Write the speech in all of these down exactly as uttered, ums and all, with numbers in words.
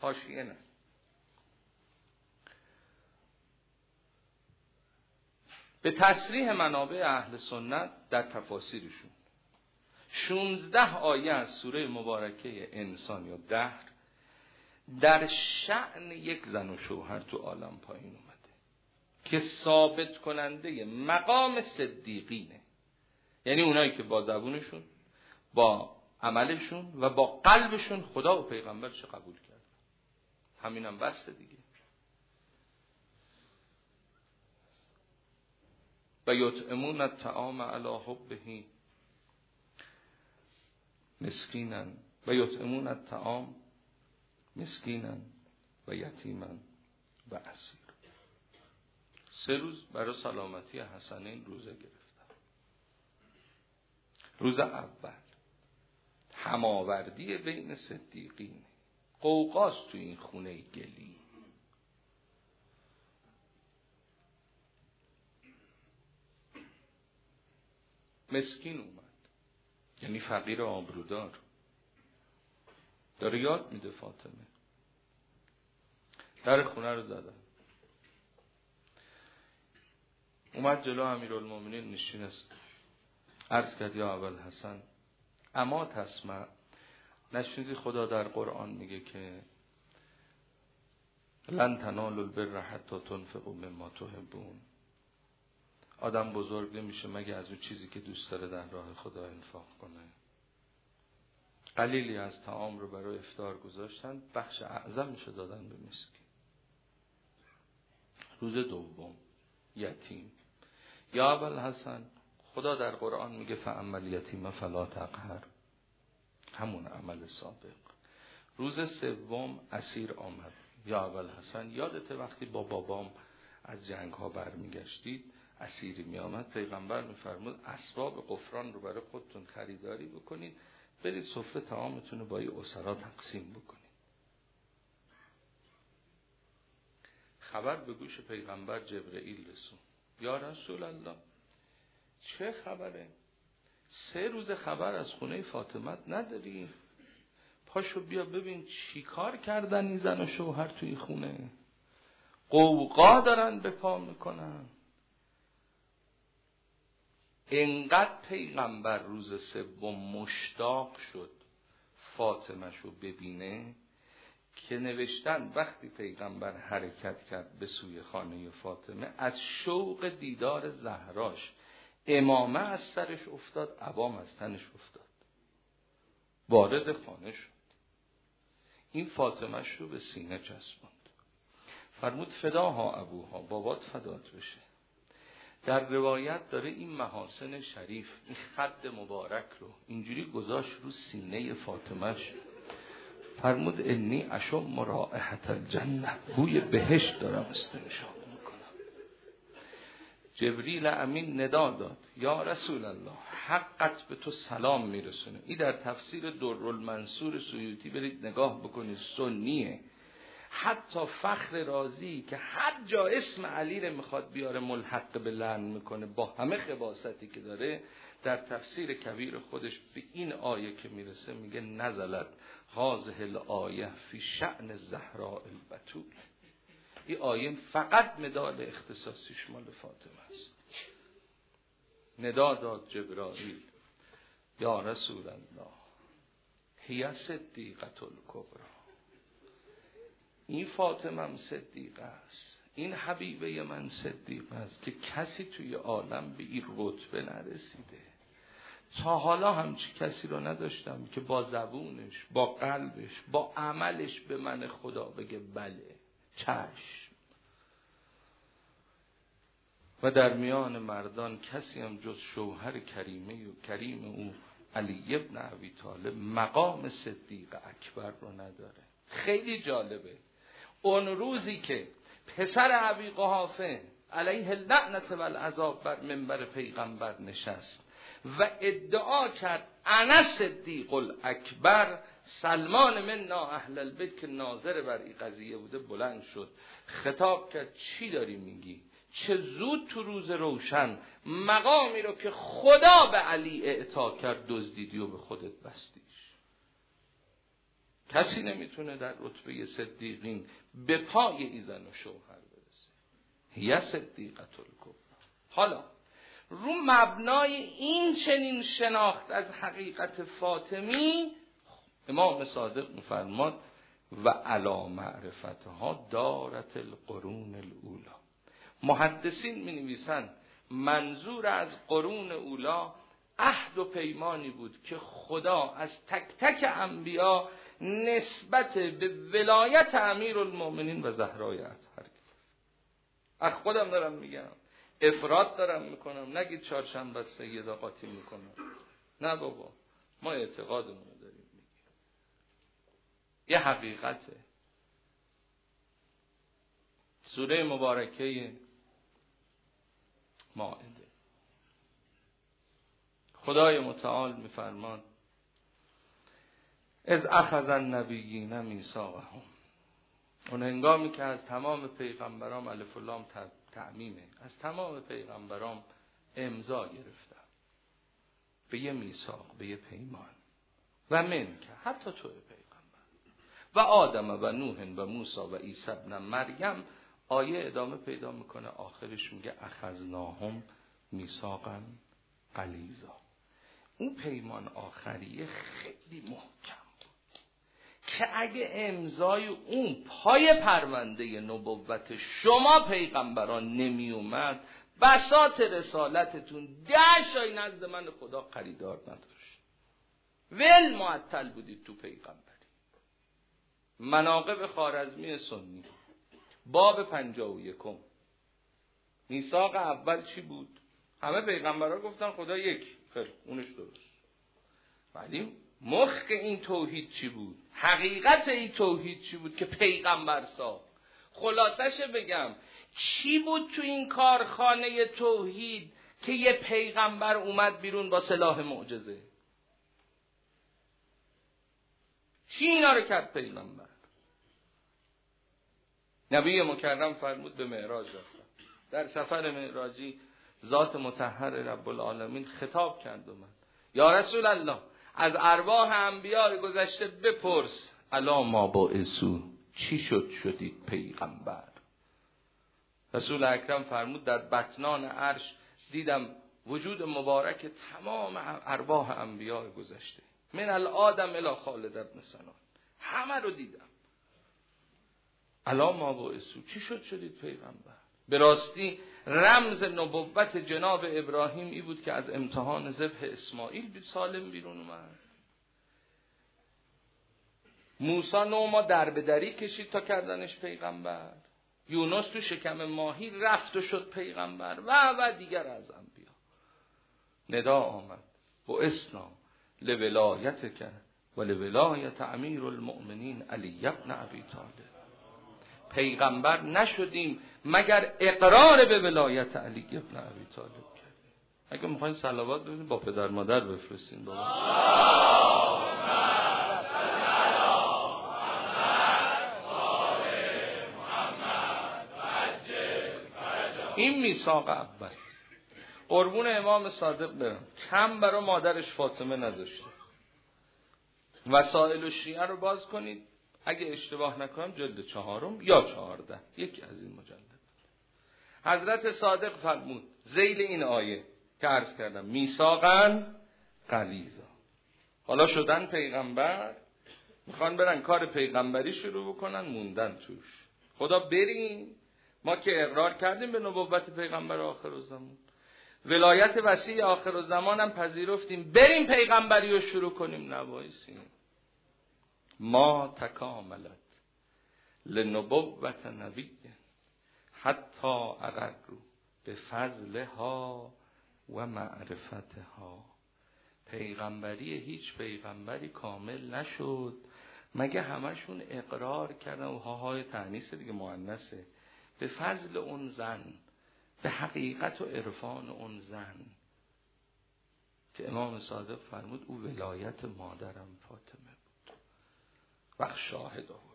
حاشیه نه. به تصریح منابع اهل سنت در تفاسیرشون شانزده آیه از سوره مبارکه انسان یا دهر در شأن یک زن و شوهر تو عالم پایین اومده که ثابت کننده مقام صدیقینه. یعنی اونایی که با زبونشون، با عملشون و با قلبشون خدا و پیغمبرش قبول کردن. همینم بسته دیگه. و یطعمون الطعام علی حبه مسکینا و یطعمون الطعام مسکینا و یتیما و اسیر. سه روز برای سلامتی حسنین روزه گرفتم. روز اول هماوردی بین صدیقین، قوقاست تو این خونه گلی. مسکین اومد، یعنی فقیر آبرودار، داره یاد میده فاطمه. در خونه رو زدن، اومد جلو امیرالمومنین نشینست، عرض کرد یا ابوالحسن اما تسمع، نشنیدی خدا در قرآن میگه که لن تنالوا البر حتی تنفقوا مما تحبون؟ آدم بزرگ نمیشه مگه از اون چیزی که دوست داره در راه خدا انفاق کنه. قلیلی از طعام رو برای افطار گذاشتن، بخش اعظمش رو دادن به مسکین. روز دوم یتیم، یا ابوالحسن خدا در قرآن میگه فاما الیتیم فلا تقهر، همون عمل سابق. روز سوم اسیر آمد، یا ابوالحسن یادت وقتی با بابام از جنگ ها برمیگشتید اسیری می آمد، پیغمبر میفرمود اسباب غفران رو برای خودتون خریداری بکنید، برید سفره طعامتون رو با این اسرا تقسیم بکنید. خبر به گوش پیغمبر جبرئیل رسون، یا رسول الله چه خبره؟ سه روز خبر از خونه فاطمه نداری؟ پاشو بیا ببین چی کار کردن این زن و شوهر توی خونه، قوقا دارن به پا میکنن. انقدر پیغمبر روز سوم مشتاق شد فاطمه شو ببینه که نوشتن وقتی پیغمبر حرکت کرد به سوی خانه فاطمه، از شوق دیدار زهراش امامه از سرش افتاد، عبام از تنش افتاد، وارد خانه شد. این فاطمه شو به سینه چسبوند، فرمود فداها ابوها، بابات فدات بشه. در روایت داره این محاسن شریف، این خد مبارک رو اینجوری گذاشت رو سینه فاطمهش، فرمود انی اشم رائحة الجنه، بوی بهشت دارم استنشاق میکنم. جبریل امین ندا داد یا رسول الله حقت به تو سلام میرسونه. این در تفسیر درالمنصور سیوطی برید نگاه بکنید، سنیه. حتی فخر رازی که هر جا اسم علی رو میخواد بیاره ملحق به لعن میکنه، با همه خباثتی که داره، در تفسیر کبیر خودش به این آیه که میرسه میگه نزلت هذه الآیه فی شأن زهراء البتول. این آیه فقط مداد اختصاصیش مال فاطمه است. ندا داد جبرائیل یا رسول الله هی صدیقة الکبری، این فاطمه هم صدیقه است، این حبیبه من صدیقه است که کسی توی عالم به این رتبه نرسیده. تا حالا همچی کسی رو نداشتم که با زبونش، با قلبش، با عملش به من خدا بگه بله چشم. و در میان مردان کسی هم جز شوهر کریمه و کریم او علی ابن ابی طالب مقام صدیق اکبر رو نداره. خیلی جالبه اون روزی که پسر ابی قحافه علیه اللعنت و العذاب بر منبر پیغمبر نشست و ادعا کرد انا صدیق الاکبر، سلمان منا اهل البیت که ناظر بر این قضیه بوده بلند شد خطاب کرد چی داری میگی؟ چه زود تو روز روشن مقامی رو که خدا به علی اعطا کرد دزدیدی و به خودت بستیش. کسی نمیتونه در رتبه صدیقین به پای ایزن و شوهر برسه. هی صدیقة الکبری. حالا رو مبنای این چنین شناخت از حقیقت فاطمی، امام صادق میفرماد و علی معرفتها دارت القرون الاولی. محدثین می نویسند منظور از قرون اولا عهد و پیمانی بود که خدا از تک تک انبیا نسبت به ولایت امیرالمؤمنین و زهرای اطهر. از خودم دارم میگم، افراد دارم میکنم، نگید چهارشنبه سیدا قاطی میکنم. نه بابا، ما اعتقادمون رو داریم میگیم، یه حقیقته. سوره مبارکه مائده، خدای متعال میفرماد از اخذ النبیین میثاقهم. اون هنگامی که از تمام پیغمبرام الف و لام تعمیمه، از تمام پیغمبرام امضا گرفتم به یه میثاق، به یه پیمان. و من که حتی تو پیغمبر و آدم و نوح و موسی و عیسی ابن مریم. آیه ادامه پیدا میکنه، آخرش میگه اخذناهم میثاقا غلیظا. اون پیمان آخریه خیلی محکم بود که اگه امضای اون پای پرونده نبوت شما پیغمبران نمی اومد، بساط رسالتتون ده شای نزد من خدا خریدار نداشت، ول معطل بودید تو پیغمبری. مناقب خوارزمی سنی باب پنجاه و یکم. میثاق اول چی بود؟ همه پیغمبرها گفتن خدا یک، خیر اونش درست. ولی مخ این توحید چی بود؟ حقیقت این توحید چی بود که پیغمبر ساخت؟ خلاصش بگم، چی بود تو این کارخانه توحید که یه پیغمبر اومد بیرون با سلاح معجزه؟ چی اینا رو کرد پیغمبر؟ نبی مکرم فرمود به معراج رفتم. در سفر معراجی ذات مطهر رب العالمین خطاب کرد و من یا رسول الله از ارواح انبیاء گذشته بپرس الا ما بعثوا، چی شد شدید پیغمبر؟ رسول اکرم فرمود در بطنان عرش دیدم وجود مبارک تمام ارواح انبیاء گذشته، من الآدم الی خالد ابن سنان، همه رو دیدم. الا ما بعثوا، چی شد شدید پیغمبر؟ به راستی رمز نبوت جناب ابراهیم ای بود که از امتحان ذبح اسماعیل بی سالم بیرون اومد. موسی نه ماه دربدری کشید تا کردنش پیغمبر. یونس تو شکم ماهی رفت و شد پیغمبر و و دیگر از انبیا. ندا آمد بعثنا لولایتک و لولایت امیر المؤمنین علی ابن ابی طالب. پیغمبر نشدیم مگر اقرار به ولایت علی ابن ابی طالب کردیم. اگه میخواین صلوات بزنید با پدر مادر بفرستین بابا. این میثاق اول. قربون امام صادق برم، کم برای مادرش فاطمه نذاشته. وسائل و شیعه رو باز کنید، اگه اشتباه نکنم جلد چهارم یا چهارده، یکی از این مجلد. حضرت صادق فرمود ذیل این آیه که عرض کردم میثاقاً غلیظا. حالا شدن پیغمبر، میخوان برن کار پیغمبری شروع بکنن، موندن توش. خدا بریم، ما که اقرار کردیم به نبوت پیغمبر آخر الزمان، ولایت وسیع آخر الزمان هم پذیرفتیم، بریم پیغمبری رو شروع کنیم، نوایسیم. ما تکاملت لنبوت نبی حتی اقروا به فضلها و معرفتها. پیغمبری هیچ پیغمبری کامل نشد مگه همشون اقرار کردن، و هاهای تأنیث دیگه مؤنثه، به فضل اون زن، به حقیقت و عرفان اون زن که امام صادق فرمود او ولایت مادرم فاطمه بود. وقت شاهد آورده.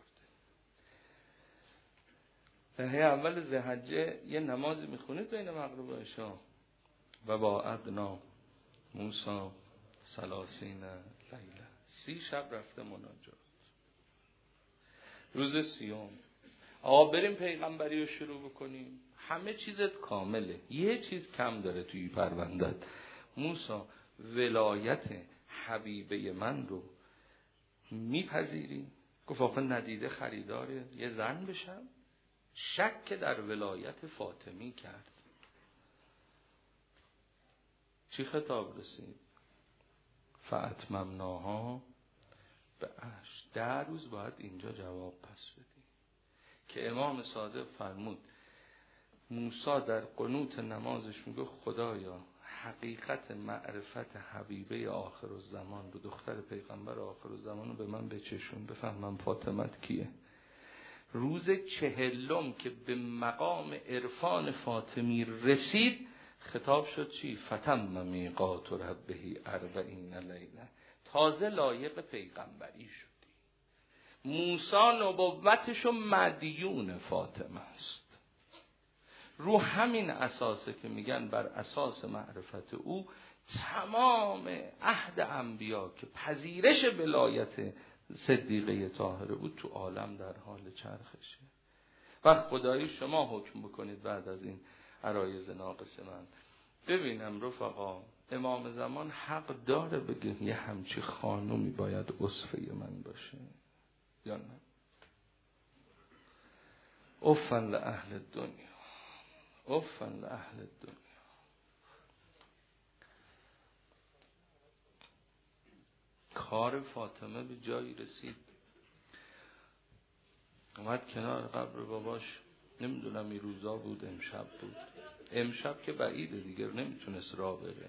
دهه اول ذی‌حجه یه نمازی میخونید بین مغرب و عشا، و با ادنا موسی ثلاثین لیله، سی شب رفته مناجات. روز سیوم آقا بریم پیغمبری رو شروع بکنیم. همه چیزت کامله، یه چیز کم داره توی پروندت. موسی ولایت حبیبه من رو میپذیری؟ گفت آخه ندیده خریداره یه زن بشم؟ شک در ولایت فاطمی کرد. چی خطاب رسید؟ فاتممناها به عشر. ده روز باید اینجا جواب پس بدی که امام صادق فرمود موسی در قنوت نمازش میگه خدایا حقیقت معرفت حبیبه آخر الزمان رو، دختر پیغمبر آخر الزمان رو به من بچشون بفهمم فاطمت کیه. روز چهلم که به مقام عرفان فاطمی رسید خطاب شد چی؟ فتم میقات ربه اربعین لیله. تازه لایق پیغمبری شدی. موسی نبوتشو مدیون فاطمه است. رو همین اساسه که میگن بر اساس معرفت او تمام عهد انبیا که پذیرش ولایت صدیقه طاهره بود تو عالم در حال چرخشه. وقت خدایی شما حکم بکنید بعد از این عرایض ناقص من. ببینم رفقا امام زمان حق داره بگه یه همچی خانومی باید اصفه من باشه یا نه؟ افن لأهل الدنیا، افن لأهل الدنیا. کار فاطمه به جایی رسید اومد کنار قبر باباش، نمیدونم این روزا بود امشب بود، امشب که بعیده دیگر نمیتونست راه بره.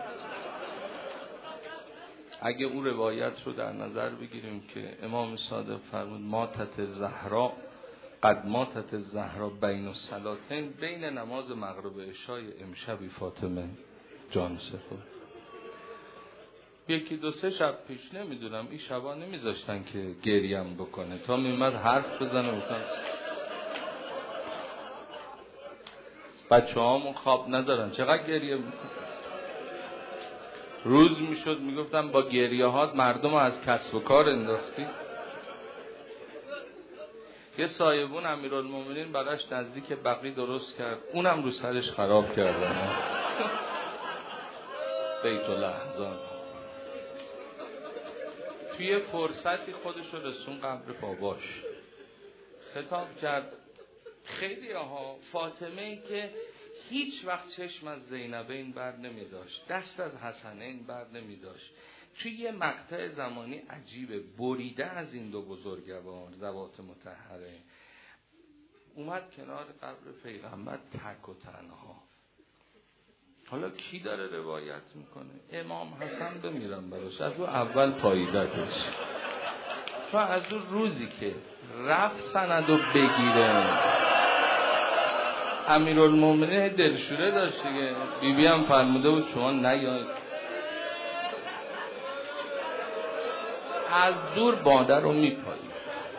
اگه اون روایت رو در نظر بگیریم که امام صادق فرمود ماتت زهرا قد ماتت زهرا بین الصلاتین، بین نماز مغرب و عشای امشبی فاطمه جان سپرد. یکی دو سه شب پیش نمیدونم این شبا نمیذاشتن که گریم بکنه تا میمد حرف بزنه بکن. بچه هامون خواب ندارن چقدر گریه میکن. روز میشد میگفتم با گریه هات مردم از کسب و کار انداختی. یه صاحبون امیرالمومنین براش نزدیک بقی درست کرد، اونم رو سرش خراب کردن. بیت الاحزان توی فرصتی خودش رو رسون قبر باباش، خطاب کرد خیلی ها فاطمه که هیچ وقت چشم از زینبین بر نمی داشت، دست از حسنین بر نمی داشت. توی یه مقطع زمانی عجیبه بریده از این دو بزرگوار ذوات مطهره اومد کنار قبر پیغمبر تک و تنها. حالا کی داره روایت میکنه؟ امام حسن بمیرم براش، از اون اول پاییدتش. چون از اون روزی که رفت سندو بگیره امیرالمومنین دلشوره داشت دیگه، بی بی هم فرموده بود شما نیاید. از دور باده رو میپایید.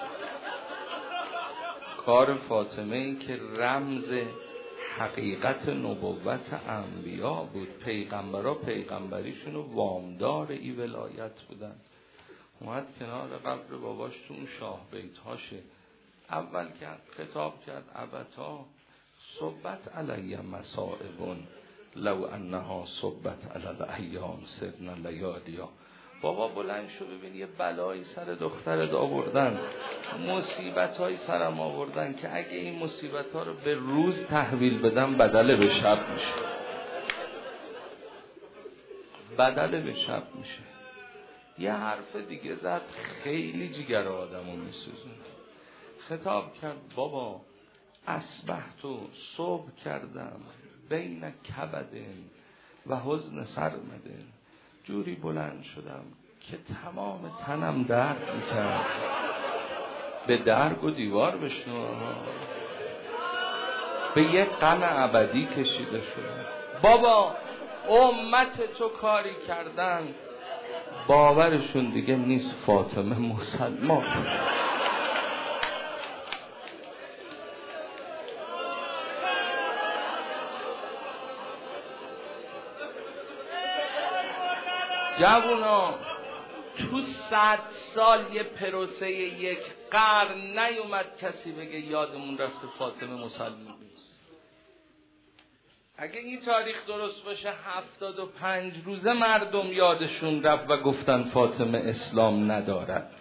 کار فاطمه این که رمز حقیقت نبوت انبیا بود. پیغمبرها پیغمبریشونو وامدار ای ولایت بودن. اومد کنار قبر باباش تو اون شاه بیتهاشه اول کرد خطاب کرد ابتا صبت علی مصائبون لو انها صبت علی الایام سرنا لیالیا. بابا بلند شو ببین یه بلایی سر دخترت آوردن، مصیبت های سرم آوردن که اگه این مصیبت ها رو به روز تحویل بدم بدل به شب میشه، بدل به شب میشه. یه حرف دیگه زد خیلی جگر آدمو میسوزون. خطاب کرد بابا اصبحت و صبح کردم بین کبدن و حزن سرمدن، جوری بلند شدم که تمام تنم درد میکرد، به درگ و دیوار بشنو، به یک غم ابدی کشیده شدم. بابا امت تو کاری کردن باورشون دیگه نیست فاطمه مسلمان. جوونا تو صد سال یه پروسه یک قرن نیومد کسی بگه یادمون رفته فاطمه مسلمی نیست. اگه این تاریخ درست باشه هفتاد و پنج روزه مردم یادشون رفت و گفتن فاطمه اسلام ندارد.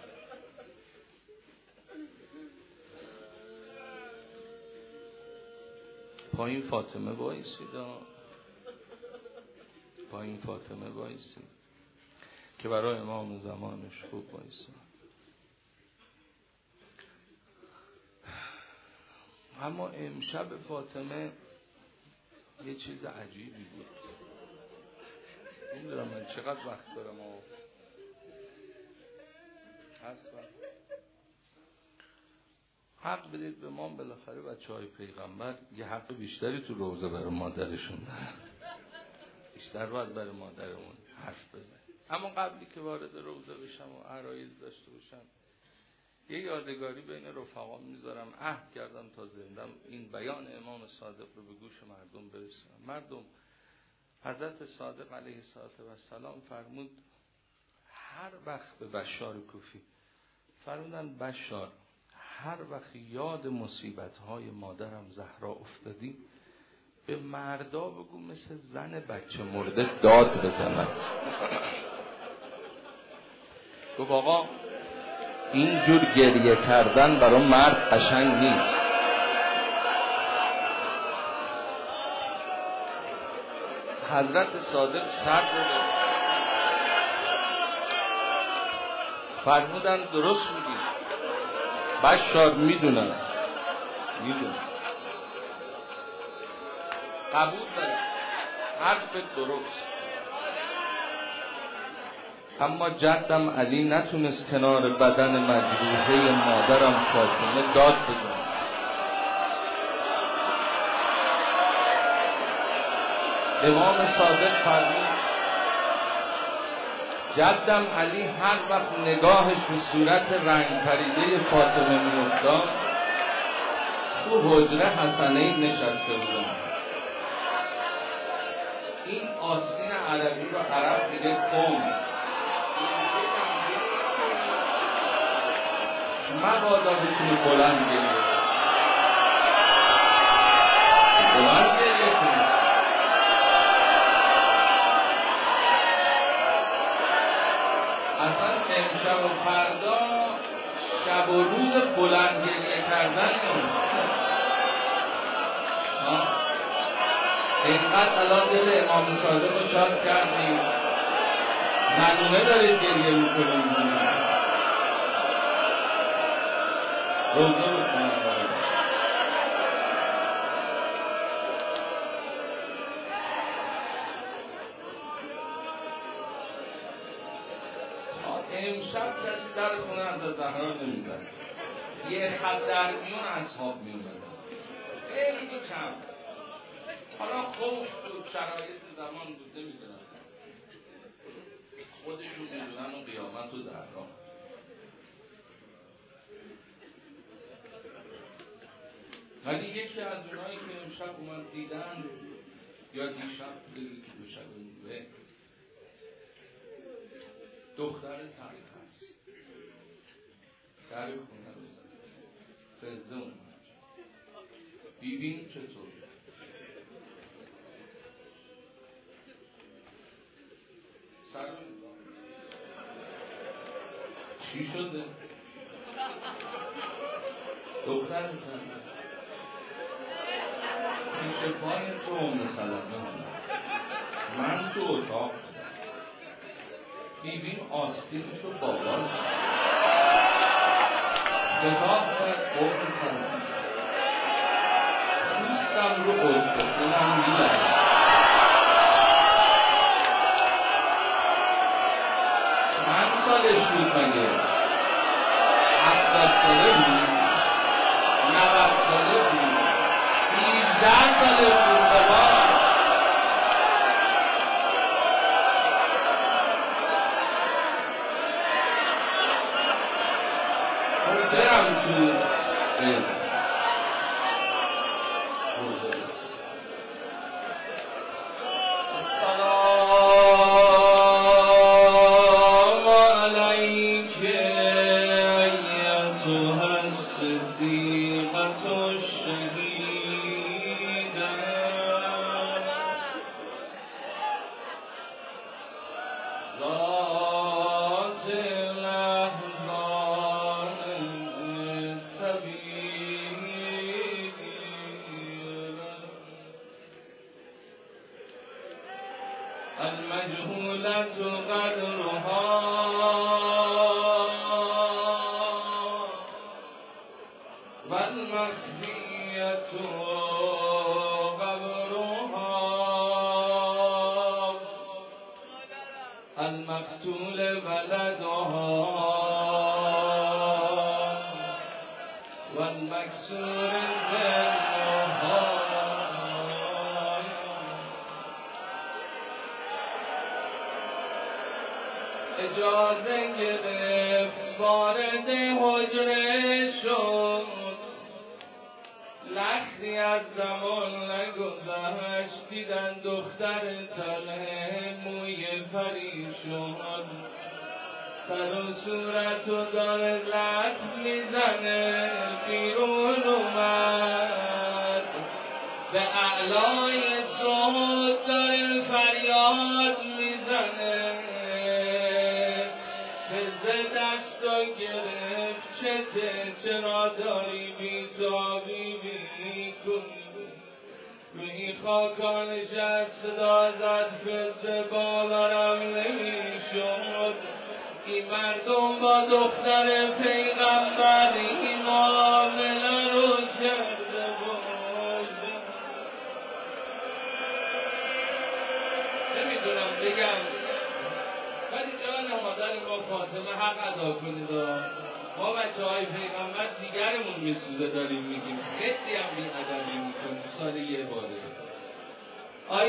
پایین فاطمه وایسید، پایین فاطمه وایسید که برای امام زمانش خوب وایسید. اما امشب فاطمه یه چیز عجیبی بود. نمیدونم من چقدر وقت دارم و هست حق بدید به ما، بالاخره بچه های پیغمبر یه حق بیشتری تو روزه برای مادرشون دارن، بیشتر باید برای مادرمون حرف بزن. اما قبلی که وارد روزه بشم و عرایض داشته باشم یه یادگاری بین رفقا میذارم. عهد کردم تا زندم این بیان امام صادق رو به گوش مردم برسونم. مردم، حضرت صادق علیه السلام فرمود هر وقت به بشار کوفی فرمودن بشار هر وقت یاد مصیبت‌های مادرم زهرا افتادی به مردا بگو مثل زن بچه مرده داد بزنن. گفت آقا اینجور گریه کردن برای مرد قشنگ نیست. حضرت صادق سر رو فرمودن درست میگی بشار، میدونم میدونم قبول دارم حرفت درست، اما جدم علی نتونست کنار بدن مجروحه مادرم فاطمه داد بزنه. امام صادق فرمود جدم علی هر وقت نگاهش به صورت رنگ پریده فاطمه میافتاد تو حجره حسنین نشسته بودن. این آستین عربی رو عرب میگه قوم. مبادا بتونی بلند گریه بلند گریه کنی. اصلا امشب و فردا شب و روز بلند گریه کردن اینقدر الان دل امام صادق رو شاد کردیم معلومه دارید گریه میکنیم. روزه بکنم امشب کسی در خونه از زهرا نمیزن، یه خط در میون اصحاب میومدن خیلی کم. حالا خوف بود، شرایط زمان بود، نمیدونن خودشون میدونن و قیامت و زهرا. ولی یکی از اونایی که امشب اومد دیدن یا دیشب دیدی که دو شب اونوه دختر تنگ هست در خونه رو زد فزده اومد بیبین چطور سر چی شده دختر تنگ پیش پای تو ام سلمه من تو اتاق بیبین آستینشو بابا کتاب کرد ام سلمه پوستم رو قلقه دلم میلرد. چند سالش بود مگه؟ هفتاد ساله بود؟ نود ساله بود؟ هیجده ساله بود بابا. خب برم تو السلام علیکم صدیقة الشهیدة ذات الأحزان الطویل المجهولة قدرها والمخفية قبرها المقتول ولدها والمكسور ذلها. اجازه گرفت وارد حجره شد، لختی از زمان نگذشت دیدن دختر طلحه موی پریشان سر و صورت و داره لطف میزنه. بیرون اومد به اعلای صوت داره فریاد میزنه. فزه دستا گرفت چته چرا داری بیتابی میکنی؟ روی خاکا نشست صدا زد فزه باورم نمیشد این مردم با دختر پیغمبر این معامله رو کرده بود. نمیدونم بگم ولی جان مادر ما فاطمه حق ادا کنید. ما بچه های پیغمبر جیگرمون میسوزه داریم میگیم خیلی هم بی ادبی میکنیم سال یه باره. آی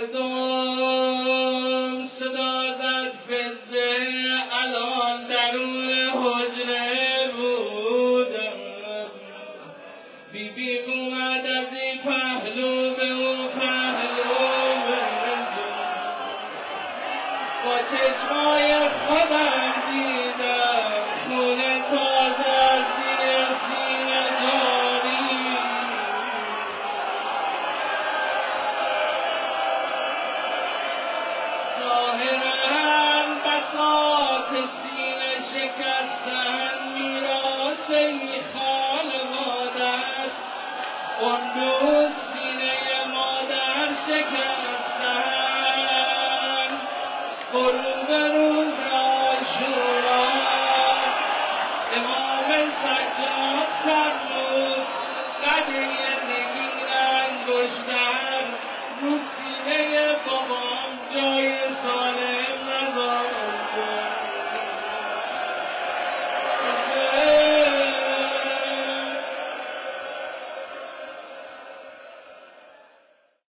مردم صدا زد فزه الان درون حجره بودم. بی بی اومد از این پهلو به اون پهلو با چشمای خودم دیدم خون تازه از زیر سینه جاری. ظاهراً بساط سینه شکستن میراث این خانواده است. اون روز سینه مادر شکستن غروب روز عاشورا امام سجاد فرمود قدر نگیرن گشتن رو